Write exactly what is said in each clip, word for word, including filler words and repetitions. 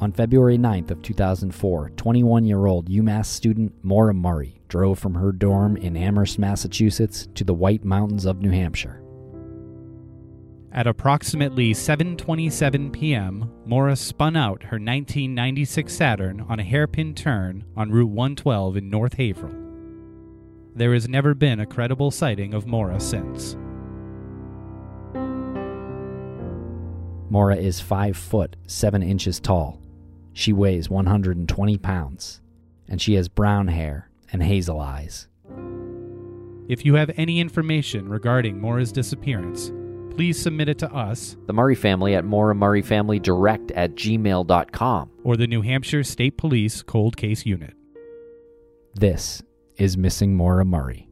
On February ninth of two thousand four, twenty-one-year-old UMass student Maura Murray drove from her dorm in Amherst, Massachusetts to the White Mountains of New Hampshire. At approximately seven twenty-seven p.m., Maura spun out her nineteen ninety-six Saturn on a hairpin turn on Route one twelve in North Haverhill. There has never been a credible sighting of Maura since. Maura is five foot seven inches tall. She weighs one hundred twenty pounds, and she has brown hair and hazel eyes. If you have any information regarding Maura's disappearance, please submit it to us, the Murray family at Maura Murray Family Direct at gmail dot com, or the New Hampshire State Police Cold Case Unit. This is Missing Maura Murray.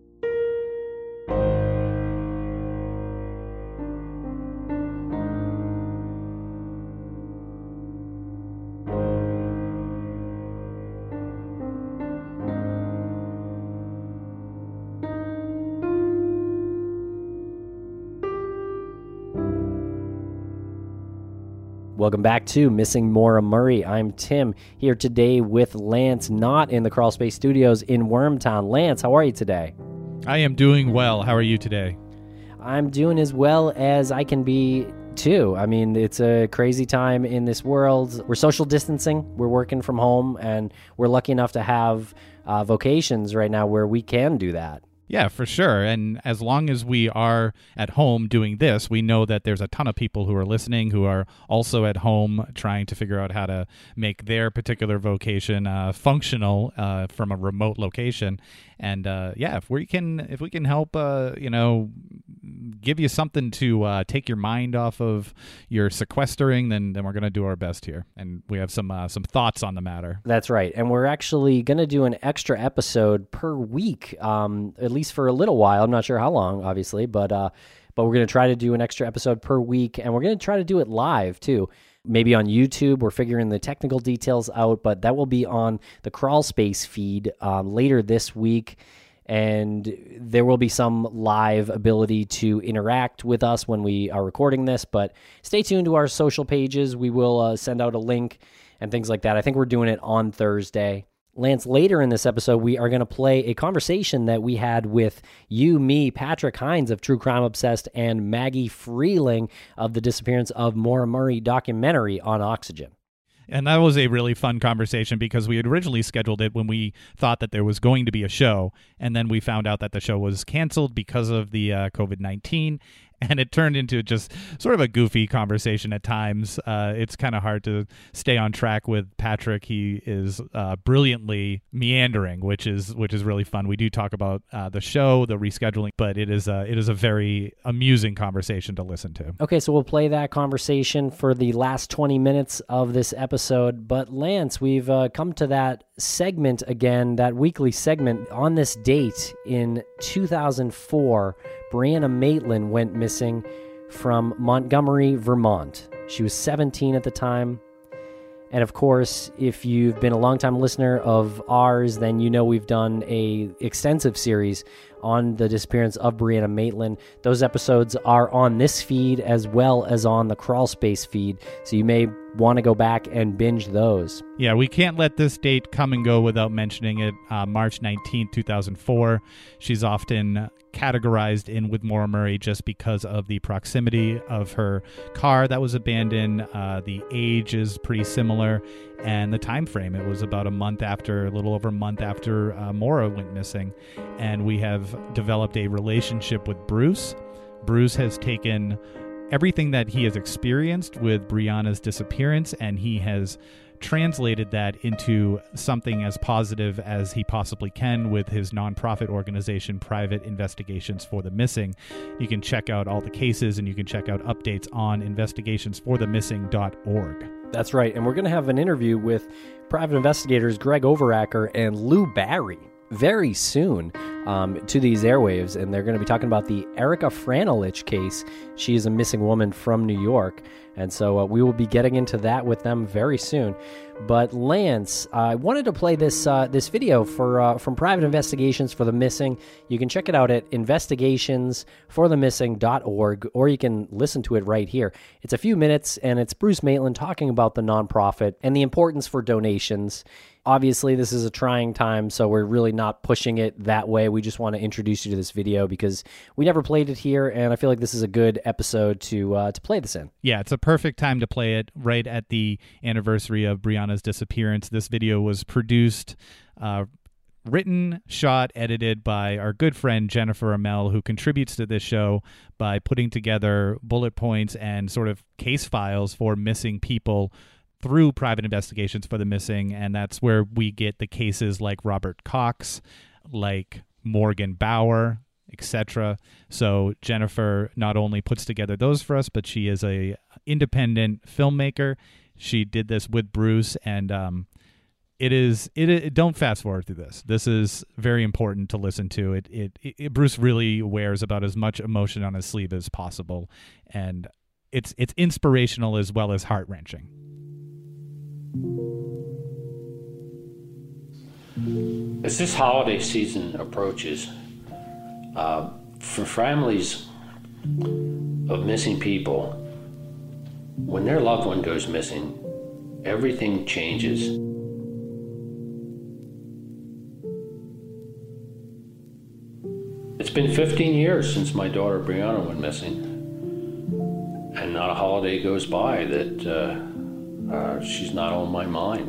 Welcome back to Missing Maura Murray. I'm Tim, here today with Lance, not in the Crawl Space Studios in Wormtown. Lance, how are you today? I am doing well. How are you today? I'm doing as well as I can be, too. I mean, it's a crazy time in this world. We're social distancing. We're working from home, and we're lucky enough to have uh, vocations right now where we can do that. Yeah, for sure. And as long as we are at home doing this, we know that there's a ton of people who are listening who are also at home trying to figure out how to make their particular vocation uh, functional uh, from a remote location. And uh, yeah, if we can, if we can help, uh, you know, give you something to uh, take your mind off of your sequestering, then then we're going to do our best here. And we have some uh, some thoughts on the matter. That's right. And we're actually going to do an extra episode per week, um, at least for a little while. I'm not sure how long, obviously, but uh, but we're going to try to do an extra episode per week, and we're going to try to do it live too. Maybe on YouTube. We're figuring the technical details out, but that will be on the Crawl Space feed um, later this week. And there will be some live ability to interact with us when we are recording this, but stay tuned to our social pages. We will uh, send out a link and things like that. I think we're doing it on Thursday. Lance, later in this episode, we are going to play a conversation that we had with you, me, Patrick Hines of True Crime Obsessed, and Maggie Freeling of the Disappearance of Maura Murray documentary on Oxygen. And that was a really fun conversation because we had originally scheduled it when we thought that there was going to be a show, and then we found out that the show was canceled because of the uh, covid nineteen, and it turned into just sort of a goofy conversation at times. Uh, it's kind of hard to stay on track with Patrick. He is uh, brilliantly meandering, which is which is really fun. We do talk about uh, the show, the rescheduling, but it is a, it is a very amusing conversation to listen to. Okay, so we'll play that conversation for the last twenty minutes of this episode. But Lance, we've uh, come to that segment again, that weekly segment. On this date in two thousand four, Brianna Maitland went missing from Montgomery, Vermont. She was seventeen at the time. And of course, if you've been a longtime listener of ours, then you know we've done a extensive series on the disappearance of Brianna Maitland. Those episodes are on this feed as well as on the Crawl Space feed, so you may want to go back and binge those. Yeah, we can't let this date come and go without mentioning it. Uh, March nineteenth, two thousand four. She's often categorized in with Maura Murray just because of the proximity of her car that was abandoned. Uh, the age is pretty similar, and the time frame. It was about a month after, a little over a month after uh, Maura went missing, and we have developed a relationship with Bruce. Bruce has taken everything that he has experienced with Brianna's disappearance, and he has translated that into something as positive as he possibly can with his nonprofit organization, Private Investigations for the Missing. You can check out all the cases, and you can check out updates on investigations for the missing dot org. That's right, and we're going to have an interview with private investigators Greg Overacker and Lou Barry very soon um, to these airwaves, and they're going to be talking about the Erica Franelich case. She is a missing woman from New York, and so uh, we will be getting into that with them very soon. But Lance, uh, I wanted to play this uh, this video for uh, from Private Investigations for the Missing. You can check it out at investigations for the missing dot org, or you can listen to it right here. It's a few minutes, and it's Bruce Maitland talking about the nonprofit and the importance for donations. Obviously, this is a trying time, so we're really not pushing it that way. We just want to introduce you to this video because we never played it here, and I feel like this is a good episode to uh, to play this in. Yeah, it's a perfect time to play it right at the anniversary of Brianna's disappearance. This video was produced, uh, written, shot, edited by our good friend Jennifer Amell, who contributes to this show by putting together bullet points and sort of case files for missing people through Private Investigations for the Missing, and that's where we get the cases like Robert Cox, like Morgan Bauer, et cetera. So Jennifer not only puts together those for us, but she is a independent filmmaker. She did this with Bruce, and um, it is it, it. Don't fast forward through this. This is very important to listen to. It, it it Bruce really wears about as much emotion on his sleeve as possible, and it's it's inspirational as well as heart wrenching. As this holiday season approaches, uh, for families of missing people, when their loved one goes missing, everything changes. It's been fifteen years since my daughter Brianna went missing, and not a holiday goes by that uh, uh, she's not on my mind.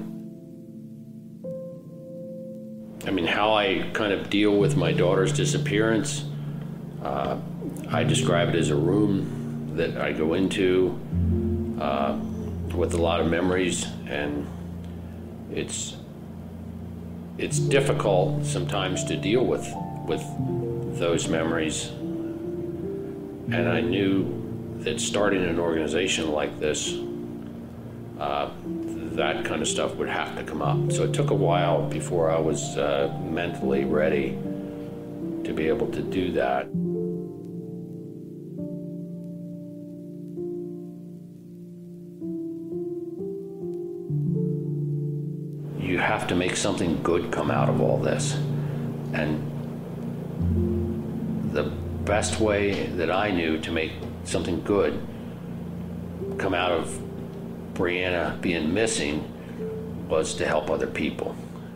I mean, how I kind of deal with my daughter's disappearance, uh, I describe it as a room that I go into uh, with a lot of memories, and it's it's difficult sometimes to deal with with those memories. And I knew that starting an organization like this, uh, that kind of stuff would have to come up. So it took a while before I was uh, mentally ready to be able to do that. You have to make something good come out of all this. And the best way that I knew to make something good come out of Brianna being missing was to help other people.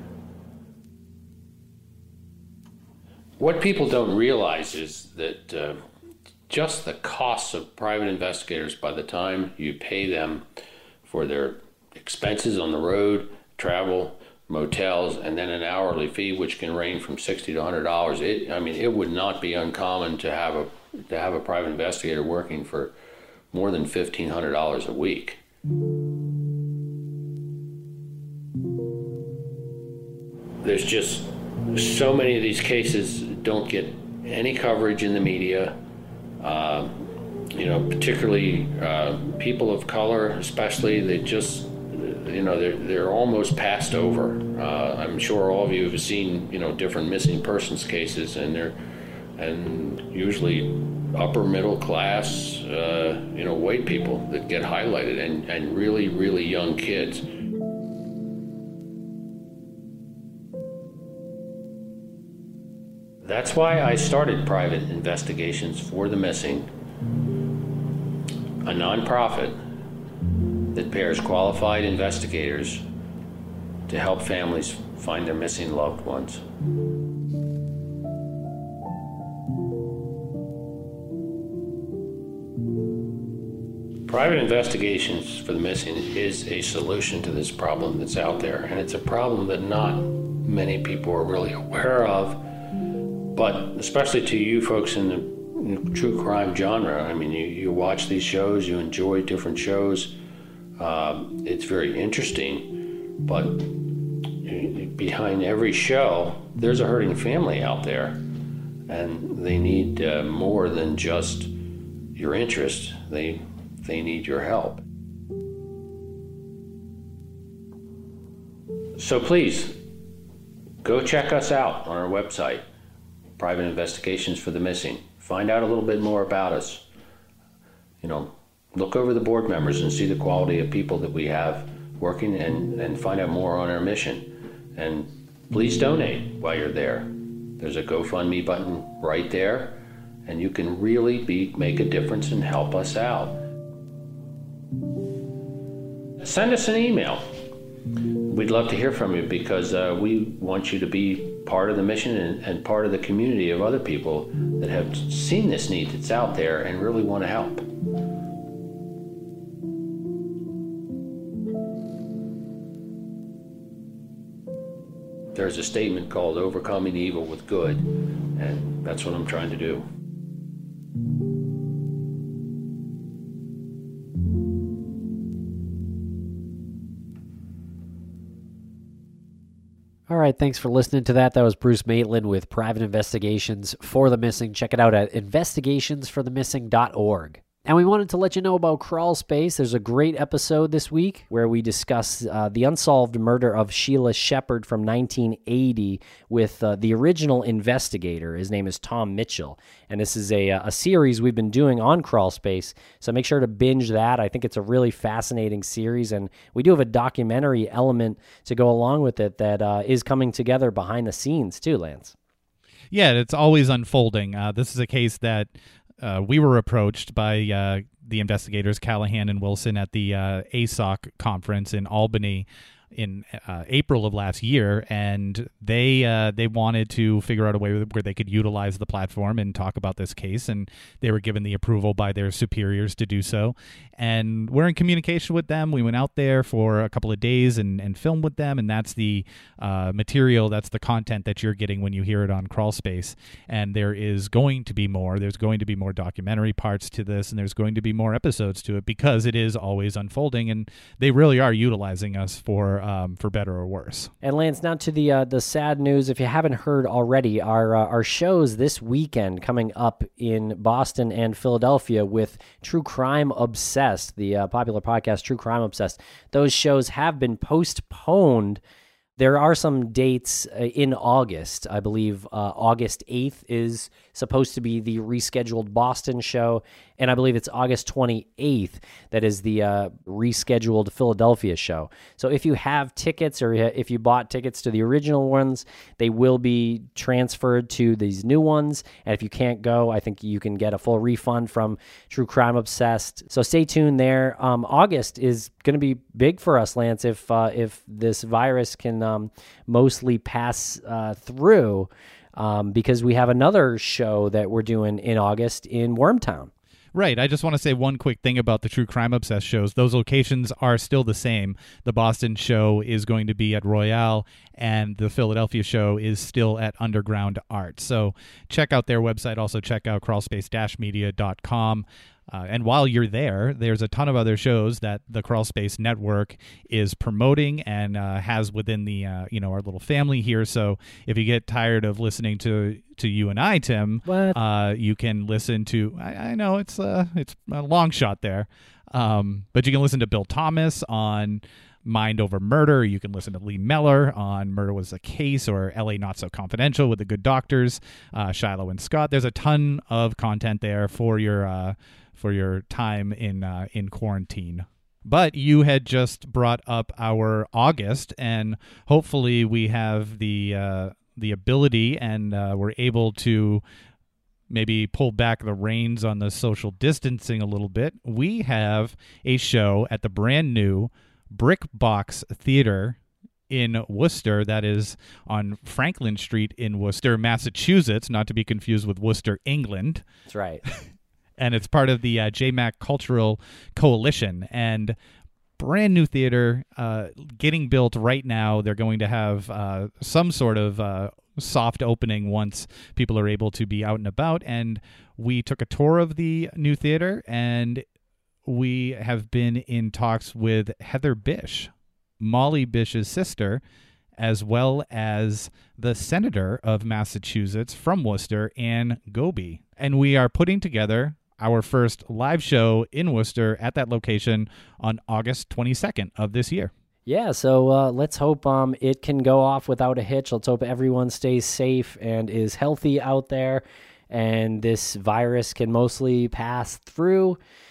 What people don't realize is that uh, just the costs of private investigators, by the time you pay them for their expenses on the road, travel, motels, and then an hourly fee, which can range from sixty to one hundred dollars. It, I mean, it would not be uncommon to have a to have a private investigator working for more than fifteen hundred dollars a week. There's just so many of these cases don't get any coverage in the media. Uh, you know, particularly uh, people of color, especially, they just, you know, they're they're almost passed over. Uh, I'm sure all of you have seen, you know, different missing persons cases, and they're and usually upper middle class, uh, you know, white people that get highlighted, and, and really, really young kids. That's why I started Private Investigations for the Missing, a nonprofit that pairs qualified investigators to help families find their missing loved ones. Private Investigations for the Missing is a solution to this problem that's out there, and it's a problem that not many people are really aware of, but especially to you folks in the true crime genre. I mean, you, you watch these shows, you enjoy different shows. Uh, it's very interesting, but behind every show, there's a hurting family out there, and they need uh, more than just your interest. They they need your help. So please, go check us out on our website, Private Investigations for the Missing. Find out a little bit more about us. You know, look over the board members and see the quality of people that we have working and, and find out more on our mission. And please donate while you're there. There's a GoFundMe button right there, and you can really be make a difference and help us out. Send us an email. We'd love to hear from you because uh, we want you to be part of the mission and, and part of the community of other people that have seen this need that's out there and really want to help. There's a statement called overcoming evil with good, and that's what I'm trying to do. All right, thanks for listening to that. That was Bruce Maitland with Private Investigations for the Missing. Check it out at investigations for the missing dot org. And we wanted to let you know about Crawl Space. There's a great episode this week where we discuss uh, the unsolved murder of Sheila Shepard from nineteen eighty with uh, the original investigator. His name is Tom Mitchell. And this is a, a series we've been doing on Crawl Space. So make sure to binge that. I think it's a really fascinating series. And we do have a documentary element to go along with it that uh, is coming together behind the scenes too, Lance. Yeah, it's always unfolding. Uh, this is a case that Uh, we were approached by uh, the investigators Callahan and Wilson at the uh, A S O C conference in Albany in uh, April of last year, and they uh, they wanted to figure out a way where they could utilize the platform and talk about this case, and they were given the approval by their superiors to do so. And we're in communication with them. We went out there for a couple of days and, and filmed with them, and that's the uh, material, that's the content that you're getting when you hear it on Crawl Space. And there is going to be more. There's going to be more documentary parts to this, and there's going to be more episodes to it because it is always unfolding, and they really are utilizing us for Um, for better or worse. And Lance, now to the uh, the sad news. If you haven't heard already, our uh, our shows this weekend coming up in Boston and Philadelphia with True Crime Obsessed, the uh, popular podcast True Crime Obsessed. Those shows have been postponed. There are some dates uh, in August. I believe uh, August eighth is supposed to be the rescheduled Boston show, and I believe it's August twenty-eighth that is the uh, rescheduled Philadelphia show. So if you have tickets or if you bought tickets to the original ones, they will be transferred to these new ones, and if you can't go, I think you can get a full refund from True Crime Obsessed. So stay tuned there. Um, August is going to be big for us, Lance, if, uh, if this virus can um, mostly pass uh, through, um, because we have another show that we're doing in August in Wormtown. Right. I just want to say one quick thing about the True Crime Obsessed shows. Those locations are still the same. The Boston show is going to be at Royale, and the Philadelphia show is still at Underground Art. So check out their website. Also check out crawlspace dash media dot com. Uh, and while you're there, there's a ton of other shows that the Crawlspace Network is promoting and uh, has within the uh, you know our little family here. So if you get tired of listening to to you and I, Tim, uh, you can listen to. I, I know it's uh, it's a long shot there, um, but you can listen to Bill Thomas on Mind Over Murder. You can listen to Lee Meller on Murder Was a Case or L A Not So Confidential with the Good Doctors, uh, Shiloh and Scott. There's a ton of content there for your uh, for your time in uh, in quarantine. But you had just brought up our August, and hopefully we have the uh, the ability and uh, we're able to maybe pull back the reins on the social distancing a little bit. We have a show at the brand new Brick Box Theater in Worcester, that is on Franklin Street in Worcester, Massachusetts, not to be confused with Worcester, England. That's right. And it's part of the uh, J MAC Cultural Coalition. And brand new theater uh, getting built right now. They're going to have uh, some sort of uh, soft opening once people are able to be out and about. And we took a tour of the new theater, and we have been in talks with Heather Bish, Molly Bish's sister, as well as the senator of Massachusetts from Worcester, Ann Goby. And we are putting together our first live show in Worcester at that location on August twenty-second of this year. Yeah, so uh, let's hope um, it can go off without a hitch. Let's hope everyone stays safe and is healthy out there, and this virus can mostly pass through.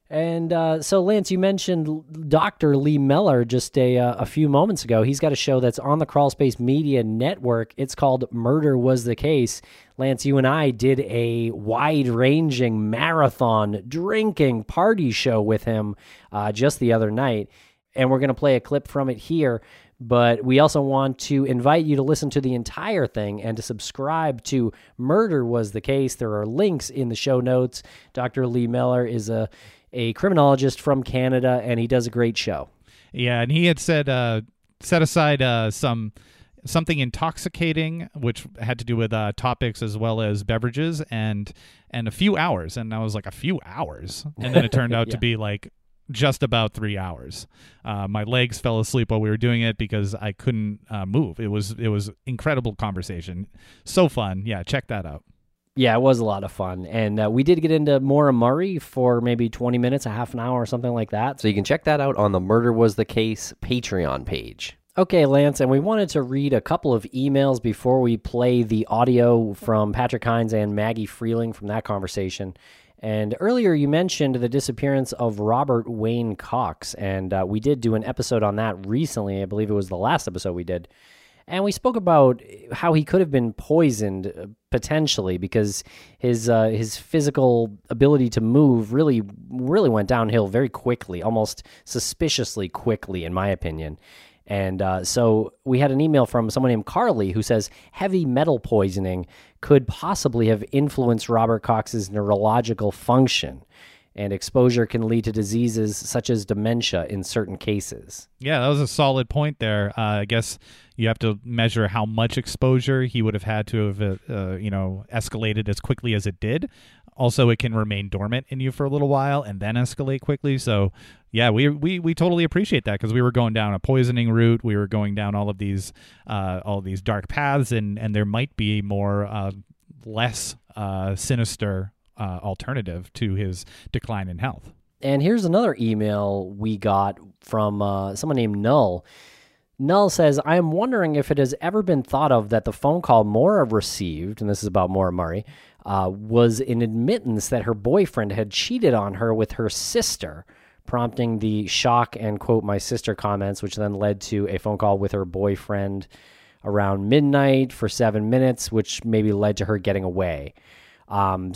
And uh, so, Lance, you mentioned Doctor Lee Meller just a uh, a few moments ago. He's got a show that's on the Crawlspace Media Network. It's called Murder Was the Case. Lance, you and I did a wide-ranging marathon drinking party show with him uh, just the other night, and we're going to play a clip from it here. But we also want to invite you to listen to the entire thing and to subscribe to Murder Was the Case. There are links in the show notes. Doctor Lee Meller is a, a criminologist from Canada, and he does a great show. Yeah, and he had said uh, set aside uh, some something intoxicating, which had to do with uh, topics as well as beverages, and and a few hours. And I was like, a few hours? And then it turned out Yeah. to be like just about three hours. Uh, my legs fell asleep while we were doing it because I couldn't uh, move. It was it was incredible conversation. So fun. Yeah, check that out. Yeah, it was a lot of fun. And uh, we did get into Maura Murray for maybe twenty minutes, a half an hour or something like that. So you can check that out on the Murder Was the Case Patreon page. Okay, Lance, and we wanted to read a couple of emails before we play the audio from Patrick Hines and Maggie Freeling from that conversation. And earlier you mentioned the disappearance of Robert Wayne Cox, and uh, we did do an episode on that recently. I believe it was the last episode we did. And we spoke about how he could have been poisoned, uh, potentially, because his uh, his physical ability to move really, really went downhill very quickly, almost suspiciously quickly, in my opinion. And uh, so we had an email from someone named Carly who says heavy metal poisoning could possibly have influenced Robert Cox's neurological function, and exposure can lead to diseases such as dementia in certain cases. Yeah, that was a solid point there. Uh, I guess you have to measure how much exposure he would have had to have, uh, uh, you know, escalated as quickly as it did. Also, it can remain dormant in you for a little while and then escalate quickly. So, yeah, we we we totally appreciate that, because we were going down a poisoning route. We were going down all of these uh, all of these dark paths, and and there might be more uh, less uh, sinister uh, alternative to his decline in health. And here's another email we got from uh, someone named Null. Null says, I am wondering if it has ever been thought of that the phone call Maura received, and this is about Maura Murray, uh, was an admittance that her boyfriend had cheated on her with her sister, prompting the shock and, quote, my sister comments, which then led to a phone call with her boyfriend around midnight for seven minutes, which maybe led to her getting away. Um,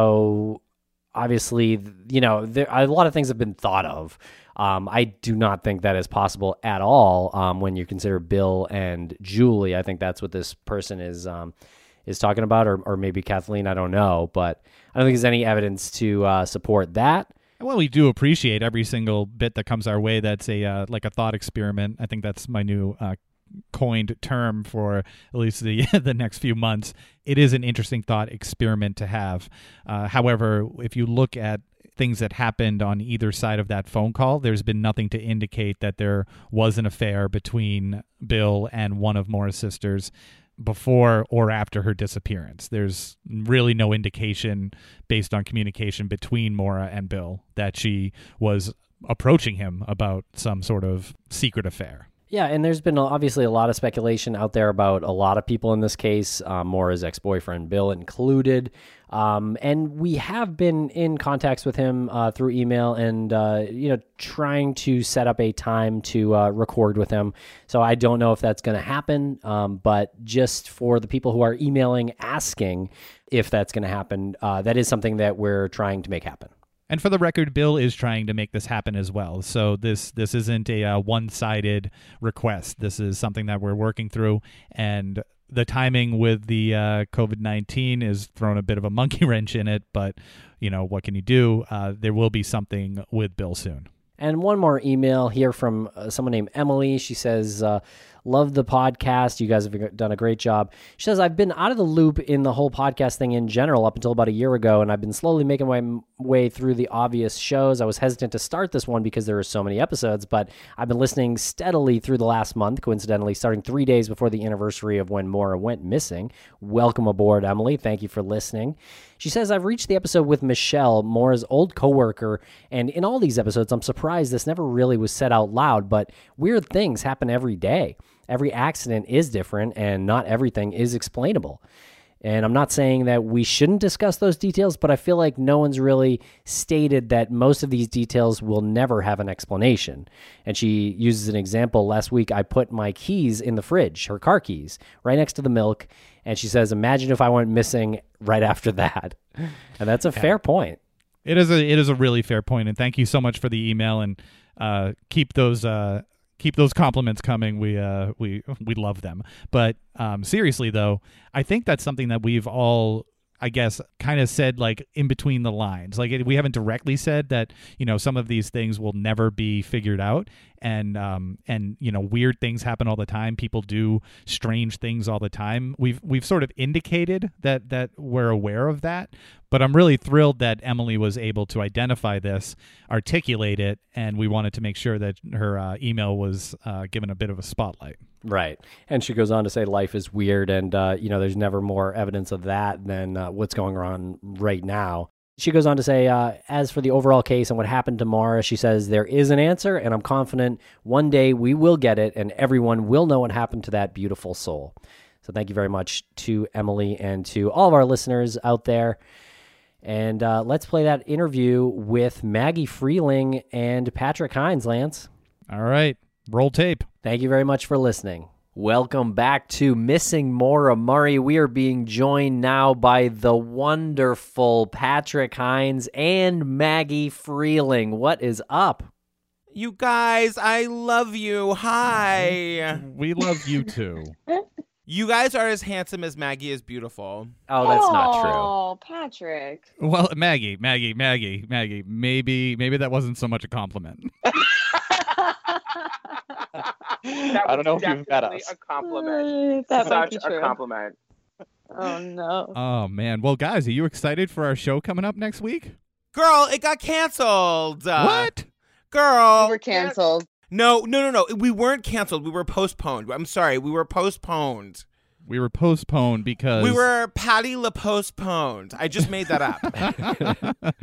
so obviously, you know, there, a lot of things have been thought of. Um, I do not think that is possible at all um, when you consider Bill and Julie. I think that's what this person is um, is talking about, or, or maybe Kathleen. I don't know, but I don't think there's any evidence to uh, support that. Well, we do appreciate every single bit that comes our way that's a uh, like a thought experiment. I think that's my new uh, coined term for at least the the next few months. It is an interesting thought experiment to have. Uh, however, if you look at things that happened on either side of that phone call, there's been nothing to indicate that there was an affair between Bill and one of Maura's sisters before or after her disappearance. There's really no indication based on communication between Maura and Bill that she was approaching him about some sort of secret affair. Yeah, and there's been obviously a lot of speculation out there about a lot of people in this case, um, Maura's ex-boyfriend Bill included. Um, and we have been in contacts with him uh, through email and, uh, you know, trying to set up a time to uh, record with him. So I don't know if that's going to happen, um, but just for the people who are emailing asking if that's going to happen, uh, that is something that we're trying to make happen. And for the record, Bill is trying to make this happen as well. So this this isn't a uh, one-sided request. This is something that we're working through, and the timing with the uh, COVID nineteen is thrown a bit of a monkey wrench in it. But you know, what can you do? Uh, there will be something with Bill soon. And one more email here from uh, someone named Emily. She says, uh, love the podcast. You guys have done a great job. She says, I've been out of the loop in the whole podcast thing in general up until about a year ago, and I've been slowly making my m- way through the obvious shows. I was hesitant to start this one because there are so many episodes, but I've been listening steadily through the last month, coincidentally, starting three days before the anniversary of when Maura went missing. Welcome aboard, Emily. Thank you for listening. She says, I've reached the episode with Michelle, Maura's old coworker, and in all these episodes, I'm surprised this never really was said out loud, but weird things happen every day. Every accident is different, and not everything is explainable. And I'm not saying that we shouldn't discuss those details, but I feel like no one's really stated that most of these details will never have an explanation. And she uses an example. Last week, I put my keys in the fridge, her car keys, right next to the milk. And she says, imagine if I went missing right after that. And that's a yeah. fair point. It is a it is a really fair point, and thank you so much for the email, and uh, keep those uh, keep those compliments coming. We uh, we we love them. But um, seriously, though, I think that's something that we've all, I guess, kind of said like in between the lines. Like it, we haven't directly said that, you know, some of these things will never be figured out, and um and you know, weird things happen all the time. People do strange things all the time. We've we've sort of indicated that that we're aware of that, but I'm really thrilled that Emily was able to identify this, articulate it, and we wanted to make sure that her uh, email was uh, given a bit of a spotlight. Right. And she goes on to say life is weird, and, uh, you know, there's never more evidence of that than uh, what's going on right now. She goes on to say, uh, as for the overall case and what happened to Maura, she says, there is an answer, and I'm confident one day we will get it, and everyone will know what happened to that beautiful soul. So thank you very much to Emily and to all of our listeners out there. And uh, let's play that interview with Maggie Freeling and Patrick Hines, Lance. All right. Roll tape. Thank you very much for listening. Welcome back to Missing Maura Murray. We are being joined now by the wonderful Patrick Hines and Maggie Freeling. What is up? You guys, I love you. Hi. We love you too. You guys are as handsome as Maggie is beautiful. Oh, that's oh, not true. Oh, Patrick. Well, Maggie, Maggie, Maggie, Maggie, maybe maybe that wasn't so much a compliment. That I don't know if you've met us. A compliment. Uh, that Such a compliment. Oh, no. Oh, man. Well, guys, are you excited for our show coming up next week? Girl, it got canceled. Uh, what? Girl. We were canceled. No, no, no, no. We weren't canceled. We were postponed. I'm sorry. We were postponed. We were postponed because... We were Patty La postponed. I just made that up.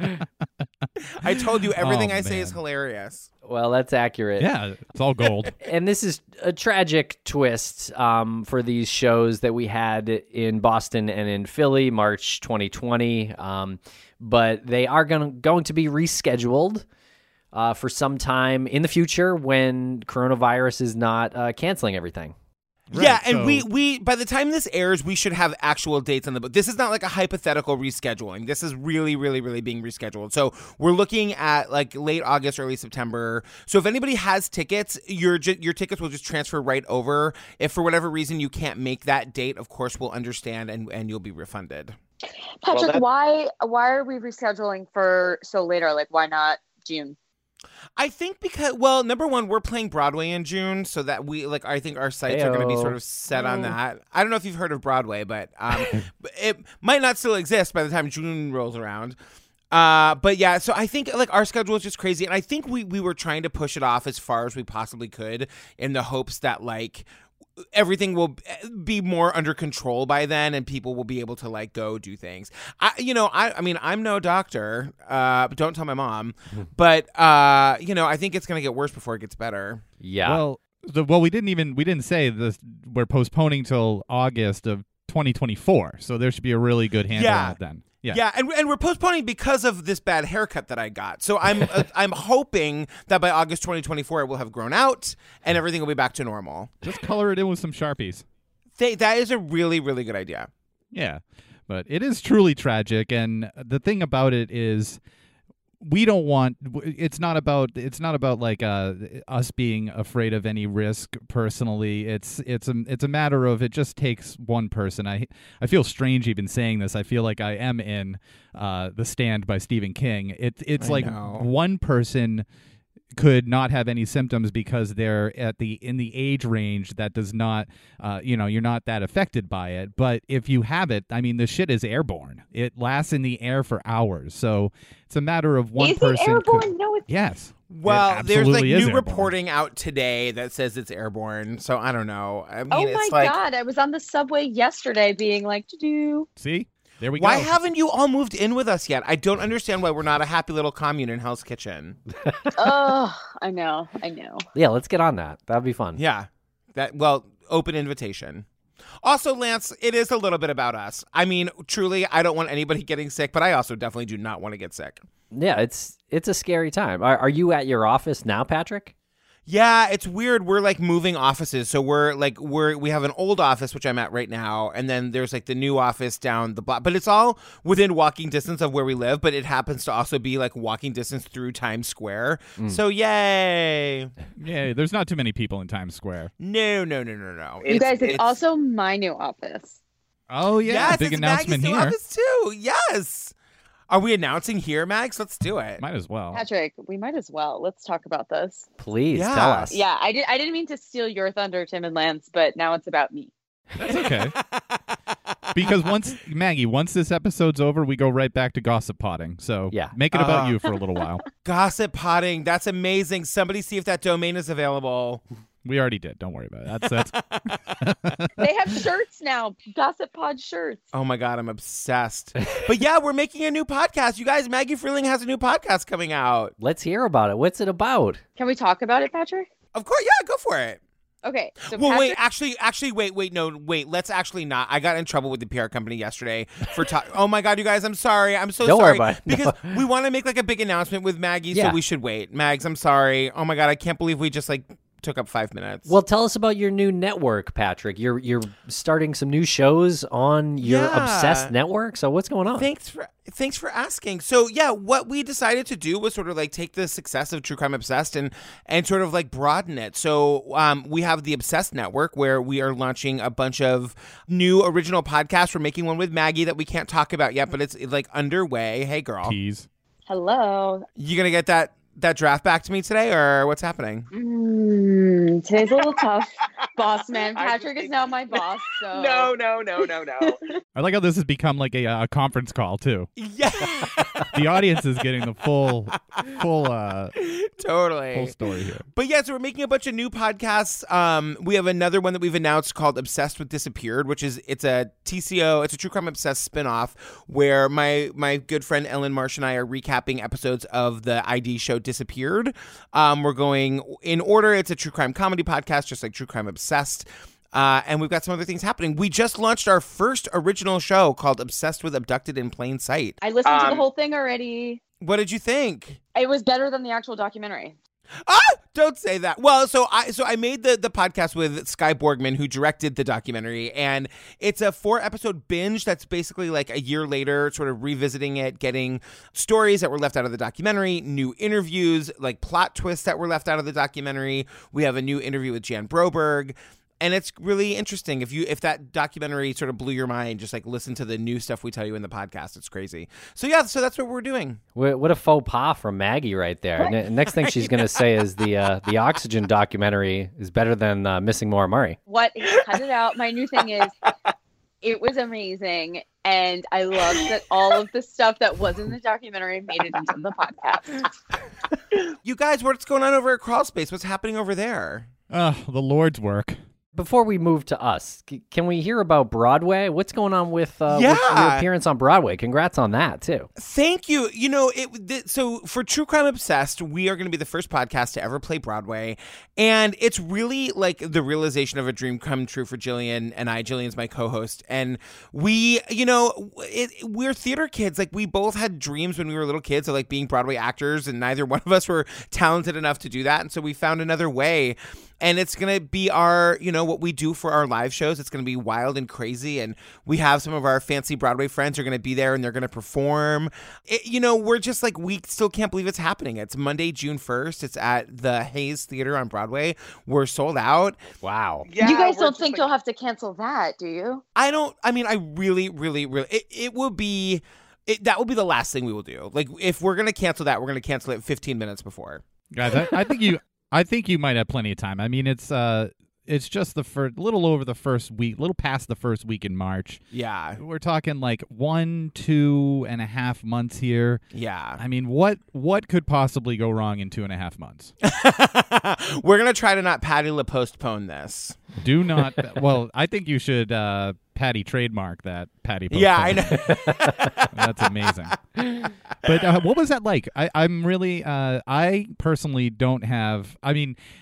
I told you everything oh, I say man. is hilarious. Well, that's accurate. Yeah, it's all gold. And this is a tragic twist um, for these shows that we had in Boston and in Philly, March twenty twenty. Um, but they are gonna, going to be rescheduled uh, for some time in the future when coronavirus is not uh, canceling everything. Right, yeah, and so... we, we by the time this airs, we should have actual dates on the book. This is not like a hypothetical rescheduling. This is really, really, really being rescheduled. So we're looking at like late August, early September. So if anybody has tickets, your your tickets will just transfer right over. If for whatever reason you can't make that date, of course we'll understand and, and you'll be refunded. Patrick, Well, that- why why are we rescheduling for so later? Like, why not June? I think because, well, number one, we're playing Broadway in June, so that we, like, I think our sights are going to be sort of set on that. I don't know if you've heard of Broadway, but um, it might not still exist by the time June rolls around. Uh, but yeah, so I think, like, our schedule is just crazy, and I think we, we were trying to push it off as far as we possibly could in the hopes that, like, everything will be more under control by then and people will be able to like go do things. I, you know, I, I mean, I'm no doctor, uh, but don't tell my mom, but, uh, you know, I think it's going to get worse before it gets better. Yeah. Well, the, well, we didn't even, we didn't say this, we're postponing till August of twenty twenty-four. So there should be a really good handle Yeah. on it then. Yeah. Yeah, and and we're postponing because of this bad haircut that I got. So I'm uh, I'm hoping that by August twenty twenty-four it will have grown out and everything will be back to normal. Just color it in with some Sharpies. They, that is a really, really good idea. Yeah. But it is truly tragic, and the thing about it is we don't want it's not about it's not about like uh us being afraid of any risk personally. It's it's a it's a matter of it just takes one person. I I feel strange even saying this. I feel like I am in uh The Stand by Stephen King. It it's I like know. one person could not have any symptoms because they're at the in the age range that does not uh you know you're not that affected by it. But if you have it, I mean, the shit is airborne. It lasts in the air for hours, so it's a matter of one Is person it airborne? could- No, it's yes. Well, It there's like absolutely is new airborne. reporting out today that says it's airborne. So I don't know. I mean, oh my it's like, god! I was on the subway yesterday, being like, to do. See, there we why go. haven't you all moved in with us yet? I don't understand why we're not a happy little commune in Hell's Kitchen. Oh, I know, I know. Yeah, let's get on that. That'd be fun. Yeah, that well, open invitation. Also, Lance, it is a little bit about us. I mean, truly, I don't want anybody getting sick, but I also definitely do not want to get sick. Yeah, it's it's a scary time. Are, are you at your office now, Patrick? Yeah, it's weird. We're like moving offices. So we're like, we're, we have an old office, which I'm at right now. And then there's like the new office down the block, but it's all within walking distance of where we live. But it happens to also be like walking distance through Times Square. Mm. So yay. Yay. There's not too many people in Times Square. No, no, no, no, no. You it's, guys, it's, it's also my new office. Oh, yeah. Yes, big it's announcement Maggie's here. New office too. Yes. Are we announcing here, Mags? Let's do it. Might as well. Patrick, we might as well. Let's talk about this. Please yeah. tell us. Yeah, I, did, I didn't mean to steal your thunder, Tim and Lance, but now it's about me. That's okay. Because once, Maggie, once this episode's over, we go right back to gossip potting. So yeah. make it about uh, you for a little while. Gossip potting. That's amazing. Somebody see if that domain is available. We already did. Don't worry about it. That's that's. They have shirts now. Gossip Pod shirts. Oh my God, I'm obsessed. But yeah, we're making a new podcast. You guys, Maggie Freeling has a new podcast coming out. Let's hear about it. What's it about? Can we talk about it, Patrick? Of course, yeah, go for it. Okay. So well, Patrick- wait, actually, actually, wait, wait, no, wait. Let's actually not. I got in trouble with the P R company yesterday for talking. Oh my God, you guys, I'm sorry. I'm so Don't sorry. worry about it. Because we want to make like a big announcement with Maggie, Yeah. so we should wait. Mags, I'm sorry. Oh my God, I can't believe we just like took up five minutes. Well, tell us about your new network, Patrick. You're you're starting some new shows on your Yeah. Obsessed network. So what's going on? Thanks for thanks for asking. So yeah, what we decided to do was sort of like take the success of True Crime Obsessed and and sort of like broaden it. So um, we have the Obsessed Network where we are launching a bunch of new original podcasts. We're making one with Maggie that we can't talk about yet, but it's like underway. Hey, girl, Tease. Hello. you gonna get that that draft back to me today, or what's happening? Mm, today's a little tough. Boss man. I Patrick just is now my boss. So No, no, no, no, no. I like how this has become like a, a conference call too. Yeah, The audience is getting the full, full, uh, totally. full story here. But yeah, so we're making a bunch of new podcasts. Um, we have another one that we've announced called Obsessed with Disappeared, which is it's a T C O, it's a True Crime Obsessed spinoff where my my good friend Ellen Marsh and I are recapping episodes of the I D show Disappeared. Um, we're going in order. It's a true crime comedy podcast, just like True Crime Obsessed. Uh, and we've got some other things happening. We just launched our first original show called Obsessed with Abducted in Plain Sight. I listened to the Um, whole thing already. What did you think? It was better than the actual documentary. Ah, don't say that. Well, so I so I made the the podcast with Sky Borgman, who directed the documentary, and it's a four episode binge that's basically like a year later, sort of revisiting it, getting stories that were left out of the documentary, new interviews, like plot twists that were left out of the documentary. We have a new interview with Jan Broberg. And it's really interesting. If you if that documentary sort of blew your mind, just like listen to the new stuff we tell you in the podcast. It's crazy. So yeah, so that's what we're doing. What, what a faux pas from Maggie right there. N- next thing she's going to say is the uh, the Oxygen documentary is better than uh, Missing Maura Murray. What? Cut it out. My new thing is, it was amazing, and I love that all of the stuff that was in the documentary made it into the podcast. You guys, what's going on over at Crawl Space? What's happening over there? Uh, the Lord's work. Before we move to us, c- can we hear about Broadway? What's going on with, uh, with Yeah. your appearance on Broadway? Congrats on that, too. Thank you. You know, it. Th- so for True Crime Obsessed, we are going to be the first podcast to ever play Broadway, and it's really like the realization of a dream come true for Jillian and I. Jillian's my co-host, and we, you know, it, we're theater kids. Like we both had dreams when we were little kids of like being Broadway actors, and neither one of us were talented enough to do that, and so we found another way. And it's going to be our, you know, what we do for our live shows. It's going to be wild and crazy. And we have some of our fancy Broadway friends are going to be there and they're going to perform. It, you know, we're just like, we still can't believe it's happening. It's Monday, June first. It's at the Hayes Theater on Broadway. We're sold out. Wow. Yeah, you guys we're don't just think like- you'll have to cancel that, do you? I don't, I mean, I really, really, really, it, it will be, it, that will be the last thing we will do. Like, if we're going to cancel that, we're going to cancel it fifteen minutes before. Guys, I, I think you I think you might have plenty of time. I mean, it's uh it's just the first, little over the first week, little past the first week in March. Yeah. We're talking like one, two and a half months here. Yeah. I mean, what what could possibly go wrong in two and a half months? We're going to try to not Patty La postpone this. Do not. Well, I think you should uh, Patty trademark that Patty. Yeah, I postpone. know. That's amazing. But uh, what was that like? I, I'm really, uh, I personally don't have, I mean,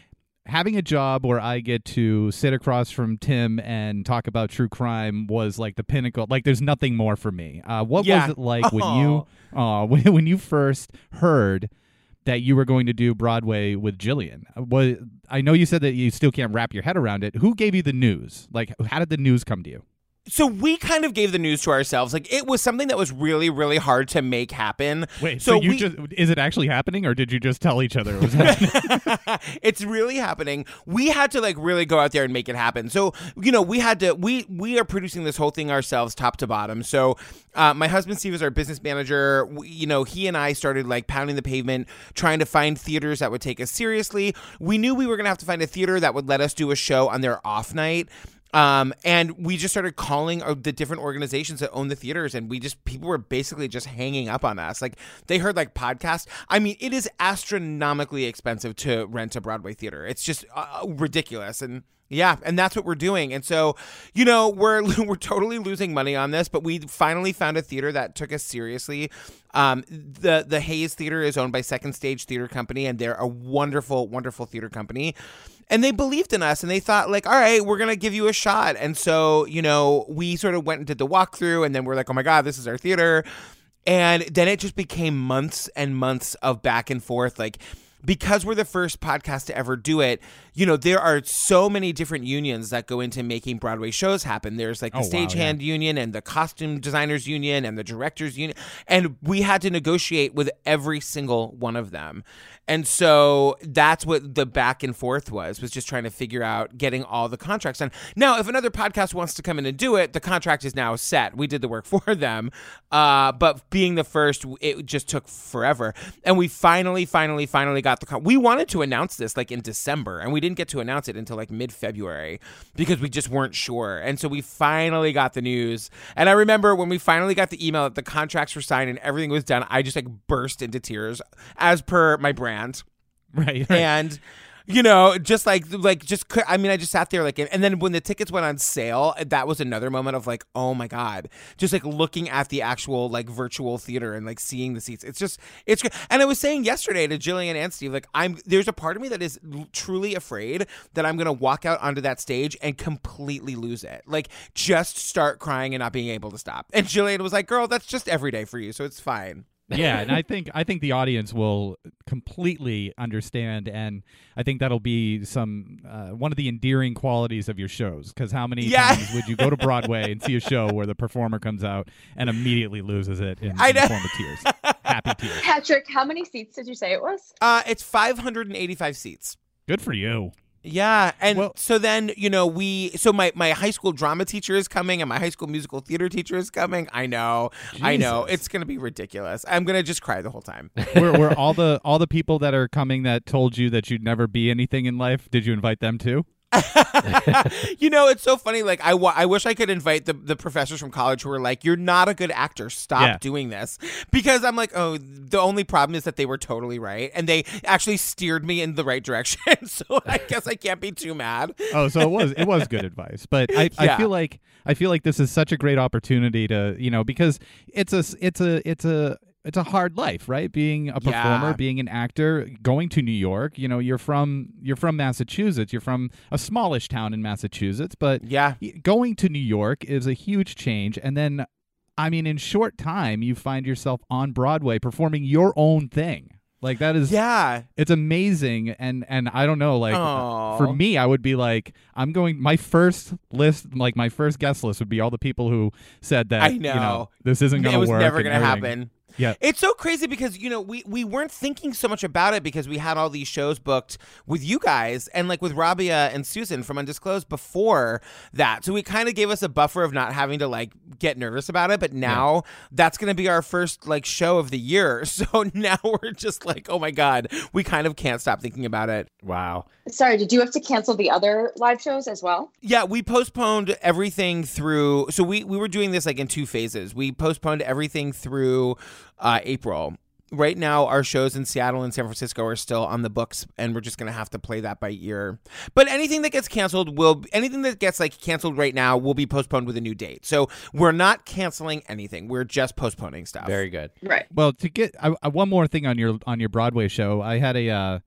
having a job where I get to sit across from Tim and talk about true crime was like the pinnacle. Like, there's nothing more for me. Uh, what Yeah. was it like when you uh, when, when you first heard that you were going to do Broadway with Jillian? Was, I know you said that you still can't wrap your head around it. Who gave you the news? Like, how did the news come to you? So we kind of gave the news to ourselves. Like, it was something that was really, really hard to make happen. Wait, so, so you we, just is it actually happening, or did you just tell each other it was happening? It's really happening. We had to like really go out there and make it happen. So, you know, we had to we we are producing this whole thing ourselves top to bottom. So uh, my husband Steve is our business manager. We, you know, he and I started like pounding the pavement, trying to find theaters that would take us seriously. We knew we were going to have to find a theater that would let us do a show on their off night. Um, and we just started calling uh, the different organizations that own the theaters, and we just, people were basically just hanging up on us. Like, they heard like podcasts. I mean, it is astronomically expensive to rent a Broadway theater. It's just uh, ridiculous. And yeah, and that's what we're doing. And so, you know, we're we're totally losing money on this, but we finally found a theater that took us seriously. Um, the the Hayes Theater is owned by Second Stage Theater Company, and they're a wonderful, wonderful theater company. And they believed in us, and they thought, like, all right, we're going to give you a shot. And so, you know, we sort of went and did the walkthrough, and then we're like, oh, my God, this is our theater. And then it just became months and months of back and forth, like, because we're the first podcast to ever do it, you know, there are so many different unions that go into making Broadway shows happen. There's like the Oh, wow, stagehand yeah. union and the costume designers union and the directors union. And we had to negotiate with every single one of them. And so that's what the back and forth was, was just trying to figure out getting all the contracts done. Now, if another podcast wants to come in and do it, the contract is now set. We did the work for them. Uh, but being the first, it just took forever. And we finally, finally, finally got the con- we wanted to announce this like in December, and we didn't get to announce it until like mid-February because we just weren't sure. And so we finally got the news. And I remember when we finally got the email that the contracts were signed and everything was done, I just like burst into tears as per my brand. Right, right. And, you know, just like, like, just, I mean, I just sat there like, and then when the tickets went on sale, that was another moment of like, oh my God, just like looking at the actual like virtual theater and like seeing the seats. It's just, it's great. And I was saying yesterday to Jillian and Steve, like, I'm, there's a part of me that is truly afraid that I'm going to walk out onto that stage and completely lose it. Like, just start crying and not being able to stop. And Jillian was like, girl, that's just every day for you. So it's fine. Yeah, and I think I think the audience will completely understand, and I think that'll be some uh, one of the endearing qualities of your shows. Because how many Yeah. times would you go to Broadway and see a show where the performer comes out and immediately loses it in, I in the know. form of tears, happy tears? Patrick, how many seats did you say it was? Uh, it's five hundred eighty-five seats. Good for you. Yeah, and Well- so then, you know, we so my, my high school drama teacher is coming and my high school musical theater teacher is coming. I know. I know. Jesus. It's going to be ridiculous. I'm going to just cry the whole time. Were, were all the all the people that are coming that told you that you'd never be anything in life? Did you invite them too? You know, it's so funny. Like, I, wa- I wish I could invite the, the professors from college who were like, you're not a good actor. Stop Yeah. doing this. Because I'm like, oh, the only problem is that they were totally right. And they actually steered me in the right direction. So I guess I can't be too mad. Oh, so it was it was good advice, but I, I Yeah. feel like I feel like this is such a great opportunity to, you know, because it's a it's a it's a it's a hard life, right? Being a performer, Yeah. being an actor, going to New York. You know, you're from you're from Massachusetts. You're from a smallish town in Massachusetts, but Yeah. y- going to New York is a huge change. And then, I mean, in short time, you find yourself on Broadway performing your own thing. Like that is Yeah. it's amazing, and and I don't know, like Aw. for me, I would be like, I'm going. My first list, like my first guest list, would be all the people who said that I you know know. this isn't going It to was work. never and going to everything. happen. Yeah. It's so crazy because, you know, we, we weren't thinking so much about it because we had all these shows booked with you guys and like with Rabia and Susan from Undisclosed before that. So we kind of gave us a buffer of not having to like get nervous about it. But now that's going to be our first like show of the year. So now we're just like, oh my God, we kind of can't stop thinking about it. Wow. Sorry, did you have to cancel the other live shows as well? Yeah, we postponed everything through. So we, we were doing this like in two phases. We postponed everything through uh, April. Right now, our shows in Seattle and San Francisco are still on the books, and we're just going to have to play that by ear. But anything that gets canceled will anything that gets like canceled right now will be postponed with a new date. So we're not canceling anything. We're just postponing stuff. Very good. Right. Well, to get I, I, one more thing on your on your Broadway show, I had a uh,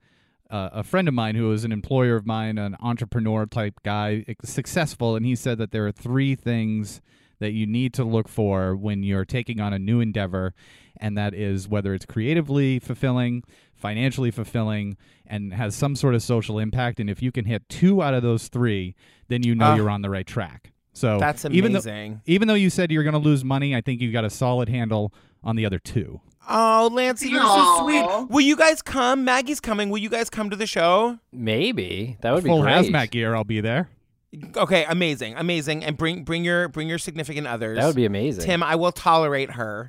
uh, a friend of mine who is an employer of mine, an entrepreneur type guy, successful, and he said that there are three things that you need to look for when you're taking on a new endeavor, and that is whether it's creatively fulfilling, financially fulfilling, and has some sort of social impact. And if you can hit two out of those three, then you know uh, you're on the right track. So that's amazing. Even though, even though you said you're going to lose money, I think you got a solid handle on the other two. Oh, Lancey, you're Aww. so sweet. Will you guys come? Maggie's coming. Will you guys come to the show? Maybe. That would be Full great. hazmat gear, I'll be there. Okay, amazing, amazing, and bring bring your bring your significant others. That would be amazing. Tim, I will tolerate her.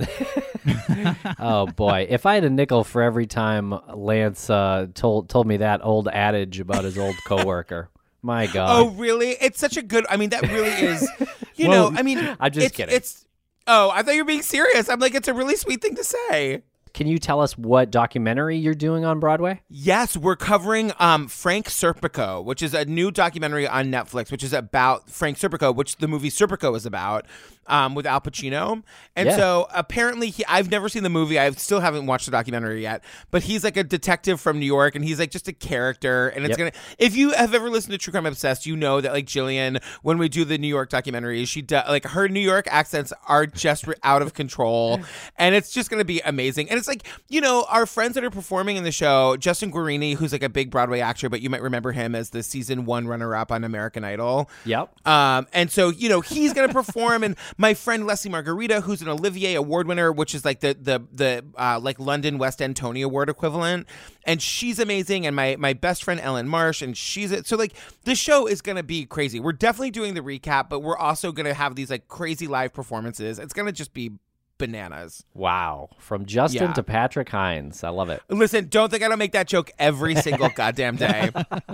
Oh boy, if I had a nickel for every time Lance uh, told told me that old adage about his old coworker, my God. Oh, really? It's such a good. I mean, that really is. You Well, know, I mean, I'm just it's, kidding. It's. Oh, I thought you were being serious. I'm like, it's a really sweet thing to say. Can you tell us what documentary you're doing on Broadway? Yes, we're covering um, Frank Serpico, which is a new documentary on Netflix, which is about Frank Serpico, which the movie Serpico is about, um, with Al Pacino. And Yeah. so apparently, he, I've never seen the movie. I still haven't watched the documentary yet. But he's like a detective from New York, and he's like just a character. And it's Yep. gonna. If you have ever listened to True Crime Obsessed, you know that like Jillian, when we do the New York documentaries, she does like her New York accents are just re- out of control, and it's just gonna be amazing. And it's like, you know, our friends that are performing in the show, Justin Guarini, who's like a big Broadway actor, but you might remember him as the season one runner-up on American Idol. Yep. Um, and so, you know, he's going to perform. And my friend Leslie Margarita, who's an Olivier Award winner, which is like the, the, the uh, like London West End Tony Award equivalent. And she's amazing. And my, my best friend Ellen Marsh, and she's, a, so like the show is going to be crazy. We're definitely doing the recap, but we're also going to have these like crazy live performances. It's going to just be bananas. Wow. From Justin Yeah. to Patrick Hines. I love it. Listen, don't think I don't make that joke every single goddamn day.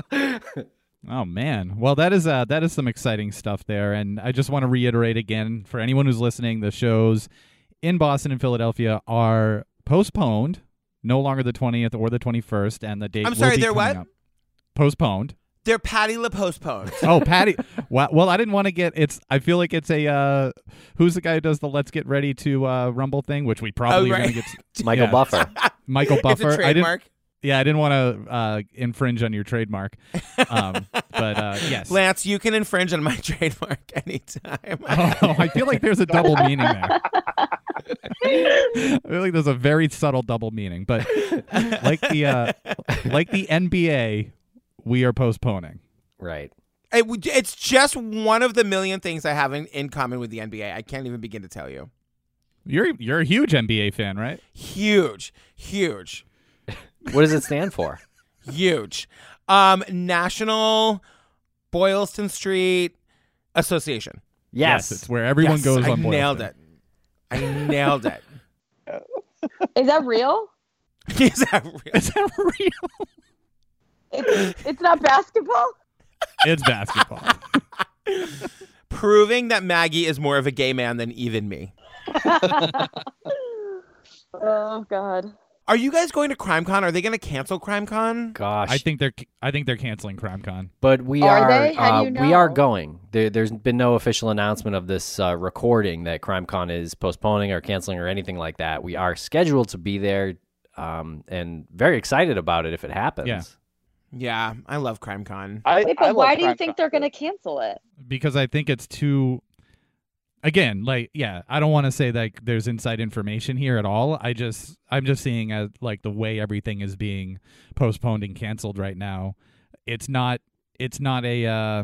Oh man, well that is uh, that is some exciting stuff there, and I just want to reiterate again for anyone who's listening, the shows in Boston and Philadelphia are postponed, no longer the twentieth or the twenty-first, and the date. I'm sorry, will be they're coming what? up. Postponed. They're Patty La postponed. Oh, Patty. well, well, I didn't want to get. It's. I feel like it's a. Uh, who's the guy who does the "Let's Get Ready to uh, Rumble" thing, which we probably Oh, are right. going to get. Michael yeah. Buffer. Michael Buffer. It's a I didn't. trademark. Yeah, I didn't want to uh, infringe on your trademark. Um, but uh, yes. Lance, you can infringe on my trademark anytime. Oh, I feel like there's a double meaning there. I feel like there's a very subtle double meaning, but like the uh, like the N B A, we are postponing. Right. It, would- it's just one of the million things I have in, in common with the N B A. I can't even begin to tell you. You're you're a huge N B A fan, right? Huge, huge, What does it stand for? huge. Um, National Boylston Street Association. Yes. it's where everyone Yes, goes I on nailed Boylston. it. I nailed it. Is that real? Is that real? Is that real? It's, it's not basketball? It's basketball. Proving that Maggie is more of a gay man than even me. Oh, God. Are you guys going to CrimeCon? Are they going to cancel CrimeCon? Gosh. I think they're I think they're canceling CrimeCon. But we Are are, they? How uh, do you we are know? going. There, there's been no official announcement of this uh, recording that CrimeCon is postponing or canceling or anything like that. We are scheduled to be there, um, and very excited about it if it happens. Yeah. Yeah, I love CrimeCon. I, Wait, I but why love do you Crime think Con. they're going to cancel it? Because I think it's too. Again, like, yeah, I don't want to say like there's inside information here at all. I just, I'm just seeing as like the way everything is being postponed and canceled right now. It's not, it's not a uh,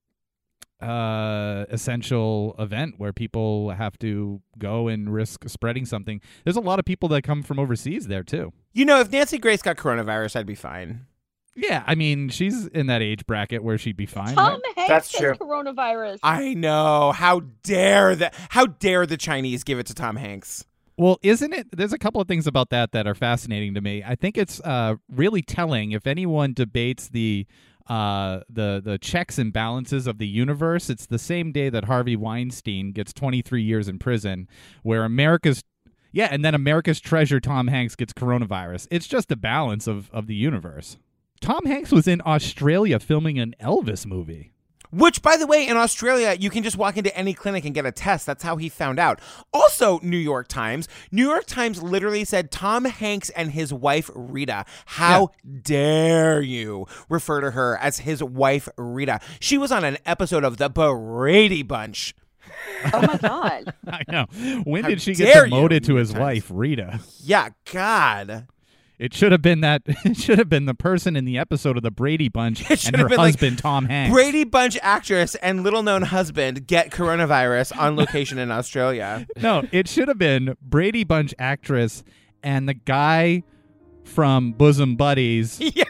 uh, essential event where people have to go and risk spreading something. There's a lot of people that come from overseas there too. You know, if Nancy Grace got coronavirus, I'd be fine. Yeah, I mean, she's in that age bracket where she'd be fine. Tom right? Hanks That's has true. coronavirus. I know. How dare the How dare the Chinese give it to Tom Hanks? Well, isn't it? There's a couple of things about that that are fascinating to me. I think it's uh, really telling. If anyone debates the uh, the the checks and balances of the universe, it's the same day that Harvey Weinstein gets twenty-three years in prison, where America's yeah, and then America's treasure Tom Hanks gets coronavirus. It's just a balance of of the universe. Tom Hanks was in Australia filming an Elvis movie. Which, by the way, in Australia, you can just walk into any clinic and get a test. That's how he found out. Also, New York Times. New York Times literally said Tom Hanks and his wife, Rita. How yeah. dare you refer to her as his wife, Rita? She was on an episode of The Brady Bunch. Oh, my God. I know. When How did she get demoted to his wife, Rita? Yeah, God. It should have been that. It should have been the person in the episode of the Brady Bunch and her husband, like, Tom Hanks. Brady Bunch actress and little-known husband get coronavirus on location in Australia. No, it should have been Brady Bunch actress and the guy from Bosom Buddies. Yeah,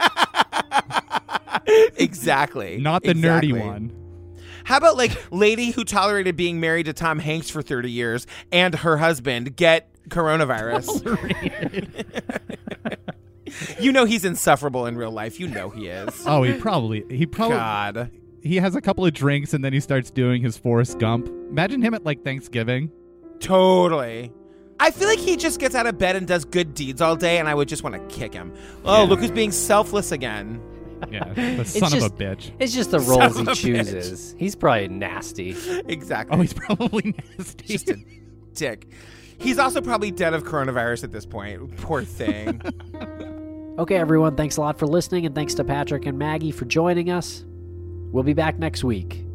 exactly. Not the exactly. nerdy one. How about, like, lady who tolerated being married to Tom Hanks for thirty years and her husband get coronavirus? You know he's insufferable in real life. You know he is. Oh, he probably he probably God. He has a couple of drinks and then he starts doing his Forrest Gump. Imagine him at like Thanksgiving. Totally. I feel like he just gets out of bed and does good deeds all day, and I would just want to kick him. Oh, yeah. Look who's being selfless again. Yeah, the son just, of a bitch. It's just the roles he chooses. Bitch. He's probably nasty. Exactly. Oh, he's probably nasty. Just a dick. He's also probably dead of coronavirus at this point. Poor thing. Okay, everyone, thanks a lot for listening, and thanks to Patrick and Maggie for joining us. We'll be back next week.